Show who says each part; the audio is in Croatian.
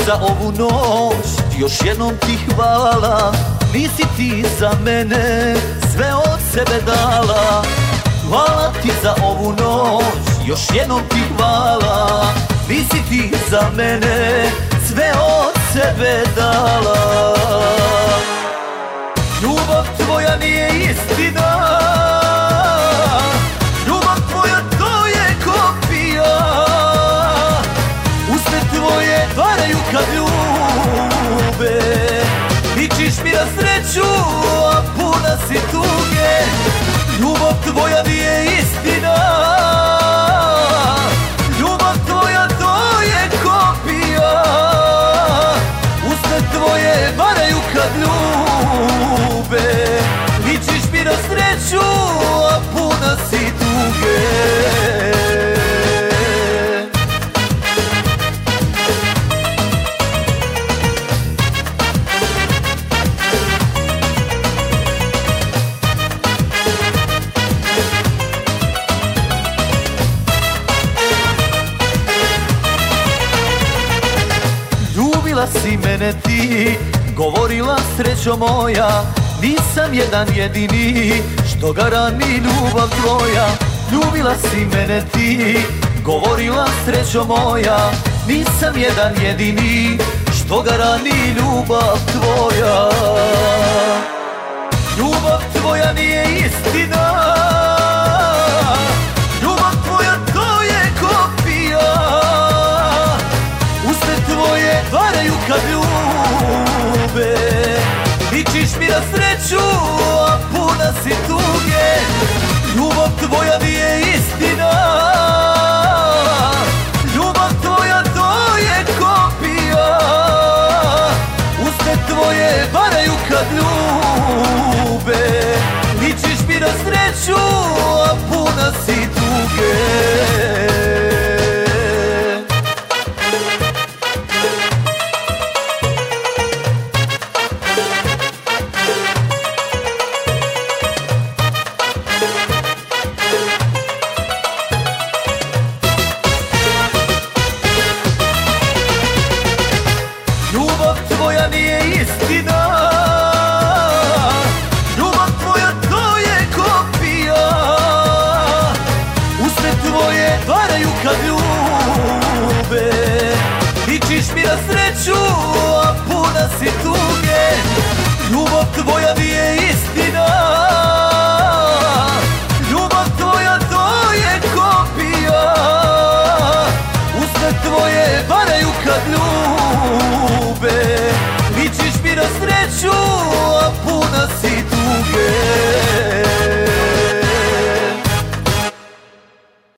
Speaker 1: za ovu noć, još jednom ti hvala. Nisi ti za mene sve od sebe dala. Hvala ti za ovu noć, još jednom ti hvala. Nisi ti za mene sve od sebe dala. Ljubav tvoja nije istina, ljubav tvoja to je kopija. Usne tvoje varaju kad ljube, ličiš mi na sreću, a puna si tuge. Ljubav tvoja nije istina, ljubav tvoja to je kopija. Usne tvoje varaju kad ljube, ličiš mi na sreću, a puna si tuge. Ljubila si mene ti, govorila srećo moja, nisam jedan jedini što ga rani ljubav tvoja. Ljubila si mene ti, govorila srećo moja, nisam jedan jedini što ga rani ljubav tvoja. Ljubav tvoja nije istina, ljubav tvoja to je kopija. Usne tvoje varaju kad ljube, ličiš mi na sreću, a puna si tuge. Ljubav tvoja nije istina, ljubav tvoja to je kopija. Usne tvoje varaju kad ljube, ličiš mi na sreću, a puna si tuge. Ljubav tvoja nije istina, ljubav tvoja to je kopija. Usne tvoje varaju kad ljube, ličiš mi na sreću, a puna si tuge. Ljubav tvoja nije istina,